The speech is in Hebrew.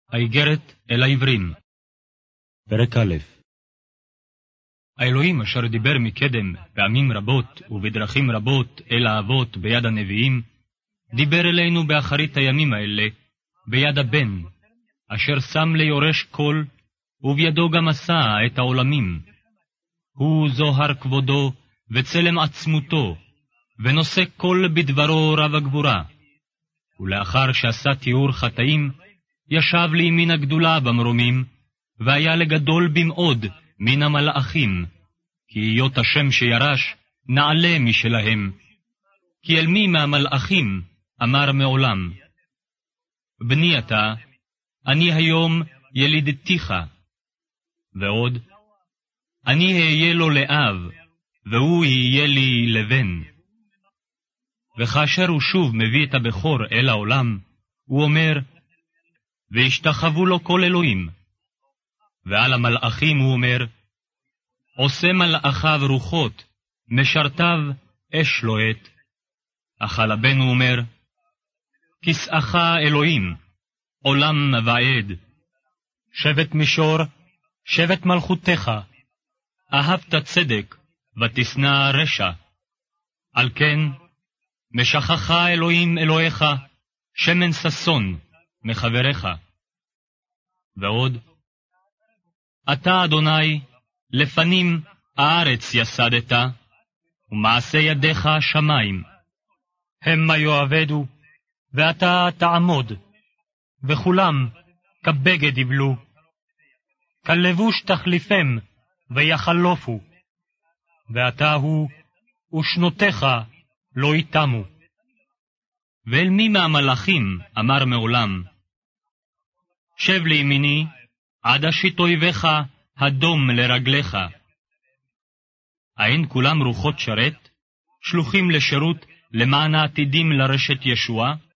האיגרת אל העברים. פרק א'. האלוהים אשר דיבר מקדם פעמים רבות ובדרכים רבות אל האבות ביד הנביאים, דיבר אלינו באחרית הימים האלה ביד הבן, אשר שם ליורש כל, ובידו גם עשה את העולמים. הוא זוהר כבודו וצלם עצמותו, ונושא כל בדברו רב הגבורה. ולאחר שעשה תיאור חטאים, ישב לימין הגדולה במרומים, והיה לגדול במאוד מן המלאכים, כי היות השם שירש נעלה משלהם. כי אל מי מהמלאכים אמר מעולם, בני אתה, אני היום ילידתיך. ועוד, אני אהיה לו לאב, והוא יהיה לי לבן. וכאשר הוא שוב מביא את הבכור אל העולם, הוא אומר, והשתחוו לו כל אלוהים. ועל המלאכים הוא אומר, עושה מלאכיו רוחות, משרתיו אש לוהט. אך על הבן הוא אומר, כסאך אלוהים, עולם ועד. שבט מישור, שבט מלכותך, אהבת צדק ותשנא רשע. על כן, משכך אלוהים אלוהיך, שמן ששון מחבריך. ועוד, אתה אדוני, לפנים הארץ יסדת, ומעשה ידיך שמיים. המה יאבדו, ואתה תעמוד, וכולם כבגד יבלו. כלבוש תחליפם, ויחלופו. ואתה הוא, ושנותיך לא יתמו. ואל מי מהמלאכים אמר מעולם, שב לימיני, עד אשית אויביך הדום לרגליך. האין כולם רוחות שרת, שלוחים לשירות למען העתידים לרשת ישוע?